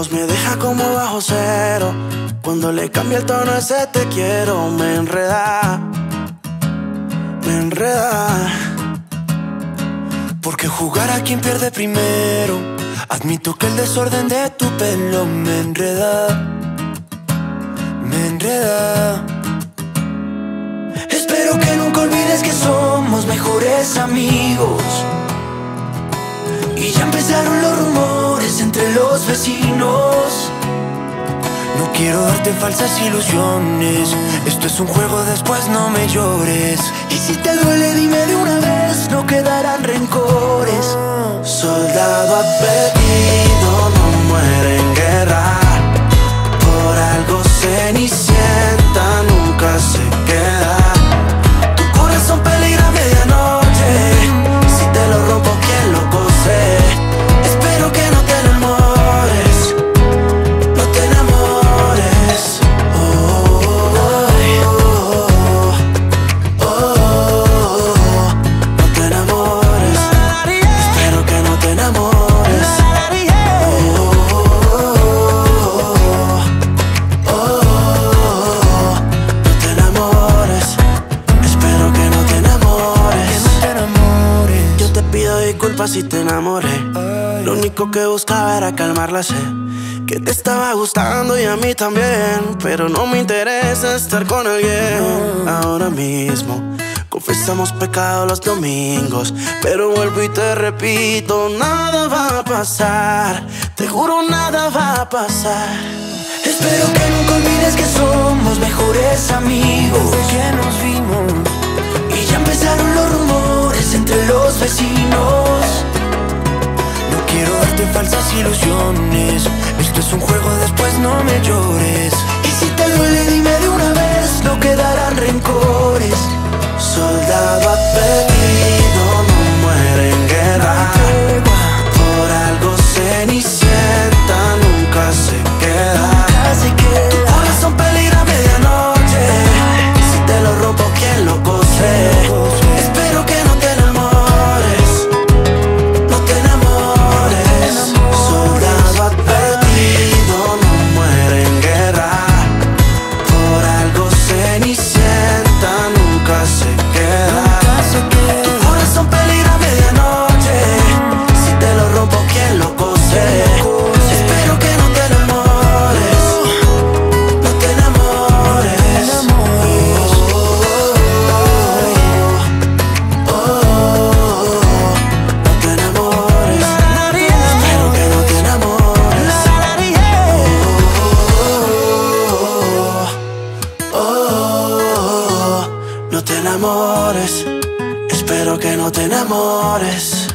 voz me deja como bajo cero. Cuando le cambia el tono ese te quiero, me enreda, me enreda. Porque jugar a quien pierde primero. Admito que el desorden de tu pelo me enreda, me enreda. Espero que nunca olvides que somos mejores amigos. Y ya empezaron los rumores entre los vecinos. No quiero darte falsas ilusiones. Esto es un juego, después no me llores. Y si te duele dime de una vez, no quedarán rencores. Soldado advertido no muere en guerra. Por algo cenicienta nunca se queda. Tu corazón peligra a medianoche. Si te lo rompo, ¿quién lo cose? Espero que no te enamores, no te enamores. No te enamores. Espero que no te enamores. No te enamores. Espero que no te enamores. Yo te pido disculpas si te enamoré. Lo único que buscaba era calmar la sed. Que te estaba gustando y a mí también. Pero no me interesa estar con alguien ahora mismo. Confesamos pecado los domingos, pero vuelvo y te repito, nada va a pasar. Te juro, nada va a pasar. Espero que nunca olvides que somos mejores amigos. Desde que nos vimos y ya empezaron los rumores entre los vecinos. No quiero darte falsas ilusiones. Esto es un juego, después no me llores. Y si te duele dime de una vez, no quedarán rencores. Soldado advertido no muere en guerra. Por algo cenicienta nunca se queda. Tu corazón peligra a medianoche. Si te lo rompo, ¿quién lo cose? Espero que no te enamores, no te enamores. Soldado advertido no muere en guerra. Por algo cenicienta nunca se queda. Tu corazón peligra a medianoche. Si te lo rompo, ¿quién lo cose? Espero que no te enamores, no te enamores. No te enamores. Espero que no te enamores. No te enamores. Espero que no te enamores.